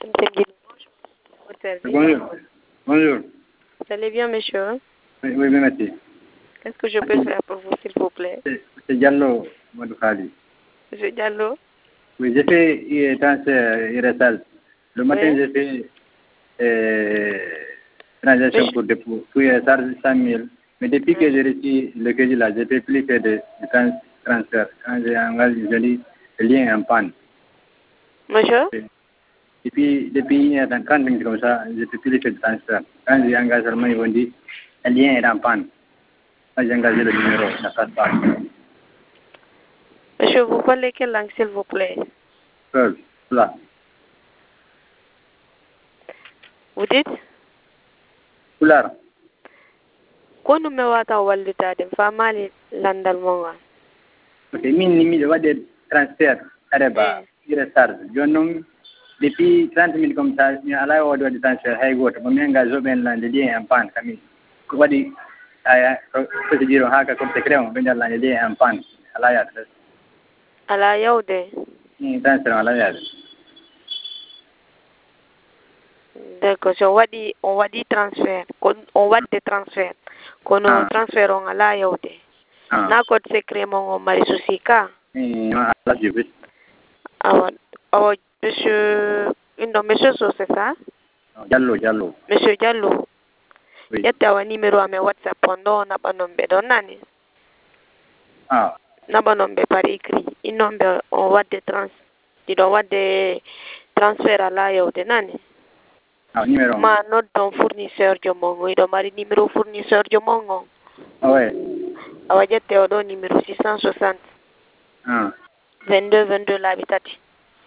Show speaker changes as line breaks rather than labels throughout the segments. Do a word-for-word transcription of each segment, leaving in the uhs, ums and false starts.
Votre service.
Bonjour. Bonjour.
Vous allez bien, monsieur?
Oui, oui, merci.
Qu'est-ce que je peux faire pour vous, s'il vous plaît?
C'est Diallo, Modou Khali.
Monsieur Diallo?
Oui, j'ai fait un transfert I R S A. Le matin,
Oui.
j'ai fait euh, transaction
Monsieur-
pour dépôt pour I R S A de cent mille. Mais depuis que j'ai reçu le crédit là, je ne peux plus faire de, de trans- transfert. Quand j'ai engagé, je dis, le lien est en panne.
Monsieur?
Et puis, depuis euh, dans trente minutes comme ça, je ne peux plus faire de transfert. Quand j'ai engagé seulement, ils vont dire, le lien est en panne. Quand j'ai engagé le numéro, ça passe pas.
Monsieur, vous parlez quelle langue, s'il vous plaît?
Seul, là.
Vous dites?
Pulaar.
Kono me wata wallitade famali landal monga.
Ok, min ni mi waɗe transfert areba ira charge joni noon depuis trente minutes comme ça mi ala wawde waɗde transfert hay goto mo min ga zoɓen lande lien en panne kami ko waɗi aya procédure o haka comme secret o ɓe nder lande lien en panne ala yaade
Ala yawde.
transfert o ala yaade
D'accord, so waɗi on waɗi transfert ko on wadde transfert kono
Ah.
transfert on ala yawde. Na code secret mon on mari souci ka.
ala jibit
Awa awa monsieur indo monsieur so c'est ça?
Diallo Diallo
Monsieur Diallo.
oui
Yetta wa numéro ame WhatsApp on ɗo naɓa nombe ɗon nani.
ah
Naɓa nombe par écrit. Inombe on wadde trans ɗiɗon wadde transfert ala yawde nani.
ah numéro
Ma noddon fournisseur jo mon o iɗo mari numéro fournisseur jo mon on.
ah ouais
Awa ƴette oɗo numéro six cent soixante
ah
vingt-deux vingt-deux laaɓi tati.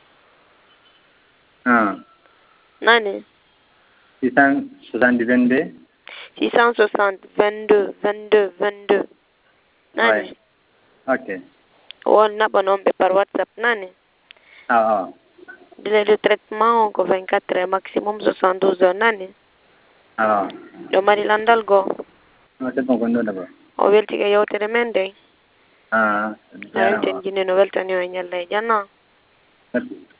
ah
Nani?
six cent soixante vingt-deux
six cent soixante vingt-deux vingt-deux vingt-deux. Nani?
ouais ok
Won naɓa nombe par WhatsApp nani?
ah ah
Délai de traitement on ko vingt-quatre heures maximum soixante-douze heures nani?
ah
Ɗo mari landal go.
non c'est bon ko ɗo d'abord
O welti e yewtere men de.
ah
A welten jinne no weltani o e ñalla e janna.
merci